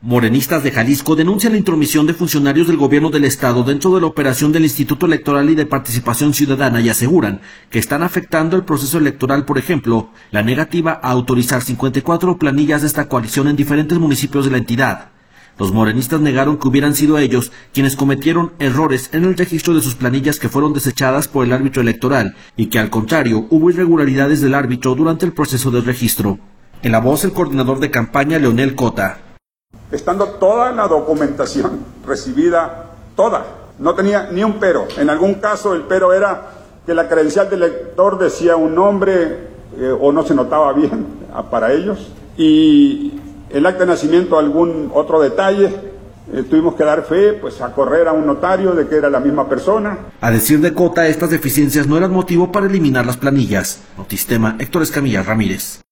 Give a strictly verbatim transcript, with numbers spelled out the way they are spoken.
Morenistas de Jalisco denuncian la intromisión de funcionarios del gobierno del estado dentro de la operación del Instituto Electoral y de Participación Ciudadana y aseguran que están afectando el proceso electoral, por ejemplo, la negativa a autorizar cincuenta y cuatro planillas de esta coalición en diferentes municipios de la entidad. Los morenistas negaron que hubieran sido ellos quienes cometieron errores en el registro de sus planillas que fueron desechadas por el árbitro electoral y que al contrario hubo irregularidades del árbitro durante el proceso de registro. En la voz el coordinador de campaña Leonel Cota. Estando toda la documentación recibida, toda, no tenía ni un pero. En algún caso el pero era que la credencial del elector decía un nombre eh, o no se notaba bien para ellos, y el acta de nacimiento algún otro detalle. Eh, tuvimos que dar fe, pues a correr a un notario de que era la misma persona. A decir de Cota, estas deficiencias no eran motivo para eliminar las planillas. Notistema, Héctor Escamilla Ramírez.